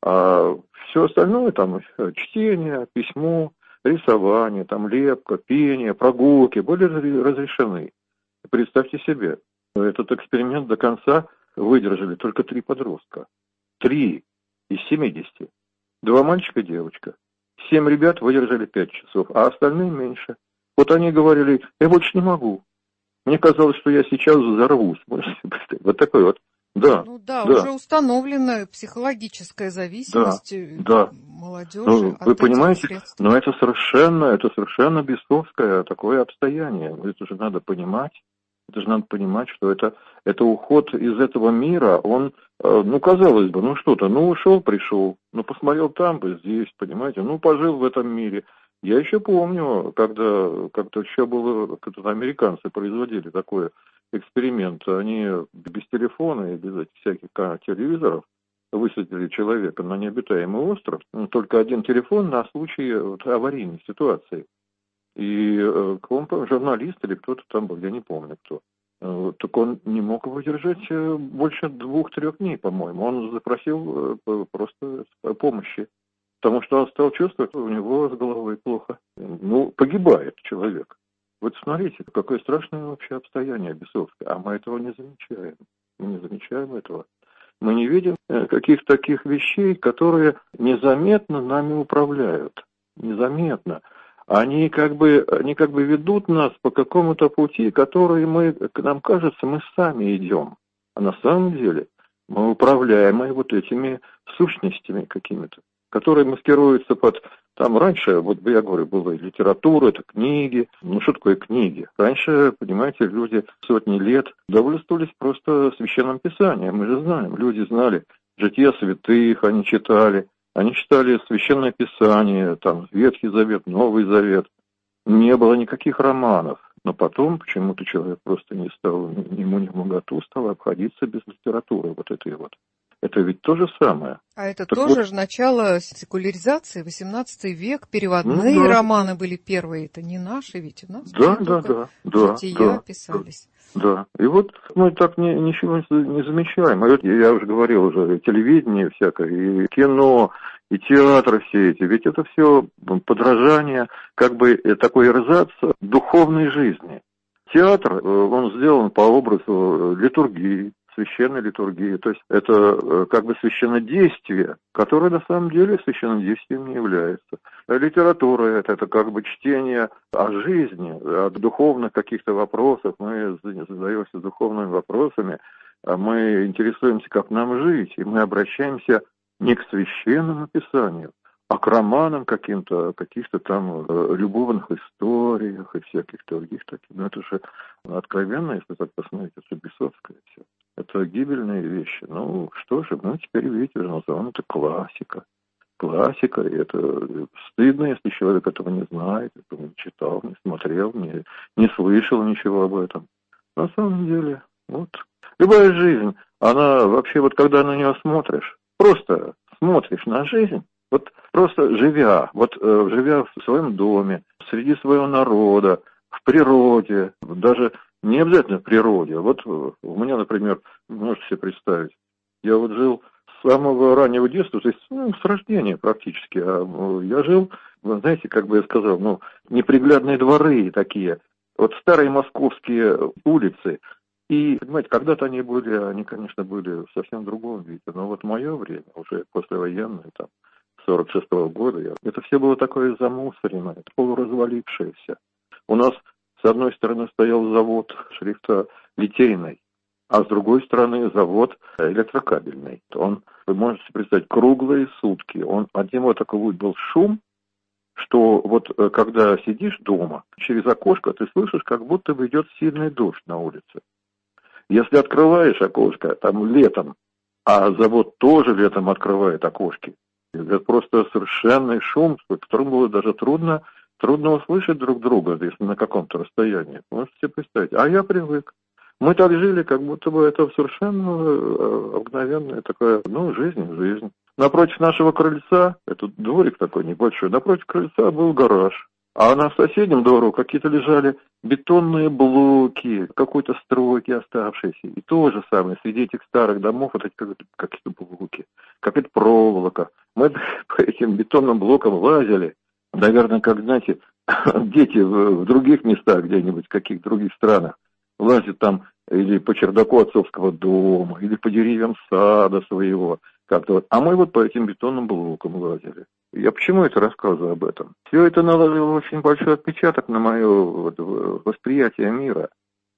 а все остальное, там, чтение, письмо, рисование, там, лепка, пение, прогулки были разрешены. Представьте себе, этот эксперимент до конца выдержали только три подростка. Три из семидесяти. Два мальчика и девочка. Семь ребят выдержали пять часов, а остальные меньше. Вот они говорили, я больше не могу. Мне казалось, что я сейчас взорвусь. Можете представить? Вот такой вот. Да, ну да, да, уже установлена психологическая зависимость да, да. молодежи. Ну, вы понимаете, но это совершенно, это совершенно бесовское такое обстояние. Это же надо понимать, это же надо понимать, что это, это уход из этого мира, он, ну, казалось бы, ну что-то, ну ушел, пришел, ну посмотрел там бы, здесь, понимаете, ну пожил в этом мире. Я еще помню, когда как-то еще было, когда американцы производили такой эксперимент, они без телефона и без этих всяких телевизоров высадили человека на необитаемый остров, ну, только один телефон на случай вот, аварийной ситуации. И э, он, журналист или кто-то там был, я не помню кто, э, так он не мог выдержать э, больше двух-трех дней, по-моему. Он запросил э, просто помощи. Потому что он стал чувствовать, что у него с головой плохо. Ну, погибает человек. Вот смотрите, какое страшное вообще обстояние бесовское. А мы этого не замечаем. Мы не замечаем этого. Мы не видим каких-то таких вещей, которые незаметно нами управляют. Незаметно. они как бы, они как бы ведут нас по какому-то пути, который мы, к нам кажется, мы сами идем. А на самом деле мы управляемы вот этими сущностями какими-то, которые маскируются под... Там раньше, вот я говорю, была и литература, это книги. Ну, что такое книги? Раньше, понимаете, люди сотни лет довольствовались просто священным писанием. Мы же знаем, люди знали жития святых, они читали. Они читали священное писание, там, Ветхий Завет, Новый Завет. Не было никаких романов. Но потом почему-то человек просто не стал, ему не в моготу стал обходиться без литературы вот этой вот. Это ведь то же самое. А это так тоже вот, же начало секуляризации, восемнадцатый век, переводные ну, да. романы были первые, это не наши ведь, у нас да, да, да, да, жития да, писались. Да, и вот мы так не, ничего не замечаем. И вот я уже говорил, уже телевидение всякое, и кино, и театры все эти, ведь это все подражание, как бы такой эрзац духовной жизни. Театр, он сделан по образу литургии, священной литургии, то есть это как бы священнодействие, которое на самом деле священнодействием не является. Литература это, это как бы чтение о жизни, о духовных каких-то вопросах, мы задаемся духовными вопросами, мы интересуемся, как нам жить, и мы обращаемся не к священному писанию, а к романам каким-то, каких-то там любовных историях и всяких других таких. Ну это же откровенно, если так посмотреть, это бесовское все. Это гибельные вещи. Ну, что же, ну, теперь, видите, уже назовем это классика. Классика, и это стыдно, если человек этого не знает, этого не читал, не смотрел, не, не слышал ничего об этом. На самом деле, вот, любая жизнь, она вообще, вот когда на нее смотришь, просто смотришь на жизнь, вот просто живя, вот э, живя в своем доме, среди своего народа, в природе, даже не обязательно в природе. Вот у меня, например, можете себе представить, я вот жил с самого раннего детства, то есть ну, с рождения практически, а я жил, вы знаете, как бы я сказал, ну, неприглядные дворы такие, вот старые московские улицы. И, понимаете, когда-то они были, они, конечно, были в совсем другом виде, но вот мое время, уже послевоенное, там, сорок шестого года, я, это все было такое замусоренное, полуразвалившееся. У нас с одной стороны стоял завод шрифта литейный, а с другой стороны завод электрокабельный. Он, вы можете представить, круглые сутки. Он, от него такой был шум, что вот когда сидишь дома, через окошко ты слышишь, как будто бы идет сильный дождь на улице. Если открываешь окошко, там летом, а завод тоже летом открывает окошки, это просто совершенный шум, в котором было даже трудно Трудно услышать друг друга, если на каком-то расстоянии. Можете себе представить. А я привык. Мы так жили, как будто бы это совершенно обыкновенная такая, ну, жизнь, жизнь. Напротив нашего крыльца, это дворик такой небольшой, напротив крыльца был гараж. А на соседнем двору какие-то лежали бетонные блоки, какой-то стройки оставшиеся. И то же самое, среди этих старых домов, вот эти какие-то блоки, какая-то проволока. Мы по этим бетонным блокам лазили. Наверное, как, знаете, дети в, в других местах, где-нибудь, в каких-то других странах, лазят там или по чердаку отцовского дома, или по деревьям сада своего. Как-то вот. А мы вот по этим бетонным блокам лазили. Я почему это рассказываю об этом? Все это наложило очень большой отпечаток на мое вот, восприятие мира.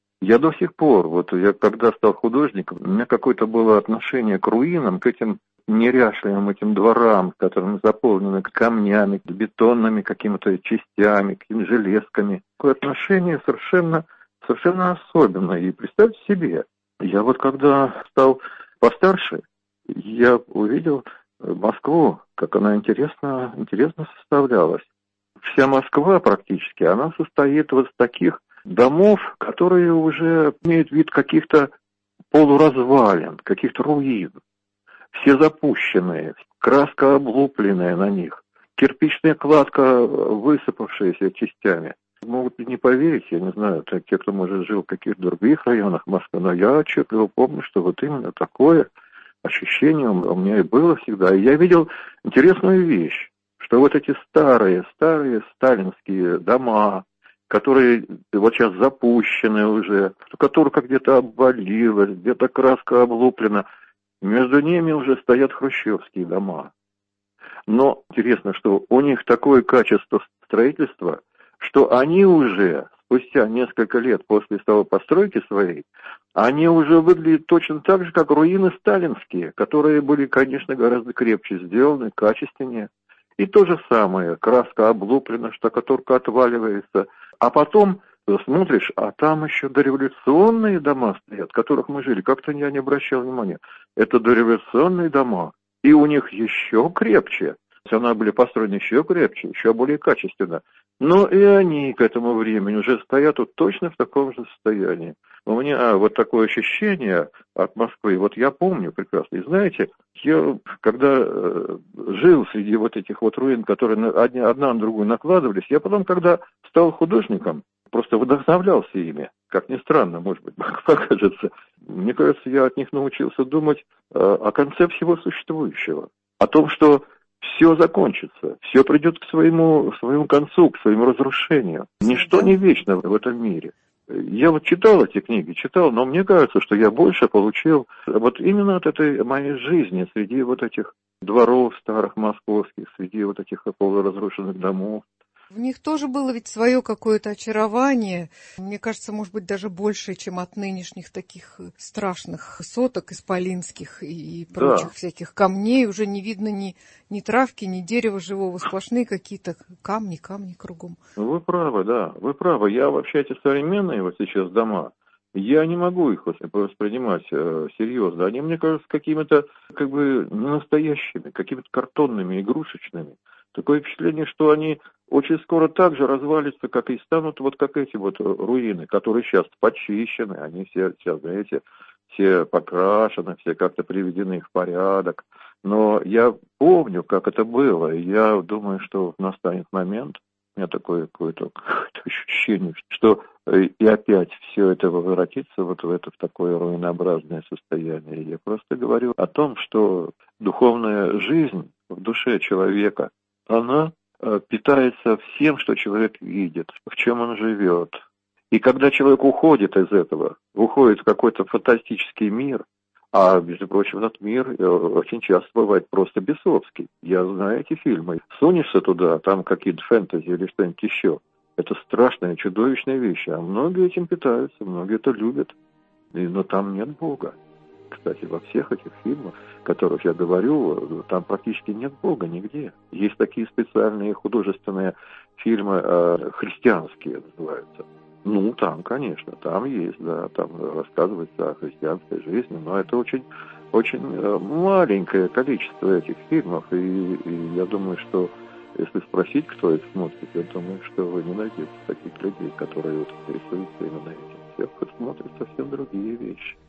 Я до сих пор, вот я когда стал художником, у меня какое-то было отношение к руинам, к этим неряшливым этим дворам, которыми заполнены камнями, бетонными какими-то частями, какими-то железками. Такое отношение совершенно, совершенно особенное. И представьте себе, я вот когда стал постарше, я увидел Москву, как она интересно, интересно составлялась. Вся Москва практически, она состоит вот из таких домов, которые уже имеют вид каких-то полуразвалин, каких-то руин. Все запущенные, краска облупленная на них, кирпичная кладка высыпавшаяся частями. Могут не поверить, я не знаю, те, кто, может, жил в каких-то других районах Москвы, но я отчетливо помню, что вот именно такое ощущение у меня и было всегда. И я видел интересную вещь, что вот эти старые, старые сталинские дома, которые вот сейчас запущены уже, штукатурка где-то обвалилась, где-то краска облуплена, между ними уже стоят хрущевские дома. Но интересно, что у них такое качество строительства, что они уже спустя несколько лет после того постройки своей, они уже выглядят точно так же, как руины сталинские, которые были, конечно, гораздо крепче сделаны, качественнее. И то же самое, краска облуплена, штукатурка отваливается. А потом смотришь, а там еще дореволюционные дома стоят, в которых мы жили. Как-то я не обращал внимания. Это дореволюционные дома, и у них еще крепче. Они были построены еще крепче, еще более качественно. Но и они к этому времени уже стоят вот точно в таком же состоянии. У меня вот такое ощущение от Москвы, вот я помню прекрасно. И знаете, я когда э, жил среди вот этих вот руин, которые одна, одна на другую накладывались, я потом, когда стал художником, просто вдохновлялся ими. Как ни странно, может быть, покажется. Мне кажется, я от них научился думать э, о конце всего существующего. О том, что все закончится, все придет к своему, своему концу, к своему разрушению. Ничто не вечно в этом мире. Я вот читал эти книги, читал, но мне кажется, что я больше получил вот именно от этой моей жизни, среди вот этих дворов старых московских, среди вот этих полуразрушенных домов. В них тоже было ведь свое какое-то очарование. Мне кажется, может быть, даже больше, чем от нынешних таких страшных соток исполинских и прочих да. всяких камней. Уже не видно ни, ни травки, ни дерева живого, сплошные какие-то камни, камни кругом. Вы правы, да, вы правы. Я вообще эти современные вот сейчас дома, я не могу их воспринимать э, серьезно. Они, мне кажутся, какими-то как бы настоящими, какими-то картонными, игрушечными. Такое впечатление, что они очень скоро так же развалятся, как и станут вот как эти вот руины, которые сейчас почищены, они все, сейчас, знаете, все покрашены, все как-то приведены в порядок. Но я помню, как это было, и я думаю, что настанет момент, у меня такое какое-то, какое-то ощущение, что и опять все это возвратится вот в это, в такое руинообразное состояние. Я просто говорю о том, что духовная жизнь в душе человека, она э, питается всем, что человек видит, в чем он живет. И когда человек уходит из этого, уходит в какой-то фантастический мир, а, между прочим, этот мир э, очень часто бывает просто бесовский. Я знаю эти фильмы. Сунешься туда, там какие-то фэнтези или что-нибудь еще. Это страшные, чудовищные вещи. А многие этим питаются, многие это любят. И, но там нет Бога. Кстати, во всех этих фильмах, о которых я говорю, там практически нет Бога нигде. Есть такие специальные художественные фильмы, э, христианские называются. Ну, там, конечно, там есть, да, там рассказывается о христианской жизни, но это очень, очень маленькое количество этих фильмов, и, и я думаю, что если спросить, кто их смотрит, я думаю, что вы не найдете таких людей, которые вот интересуются именно этим. Все смотрят совсем другие вещи.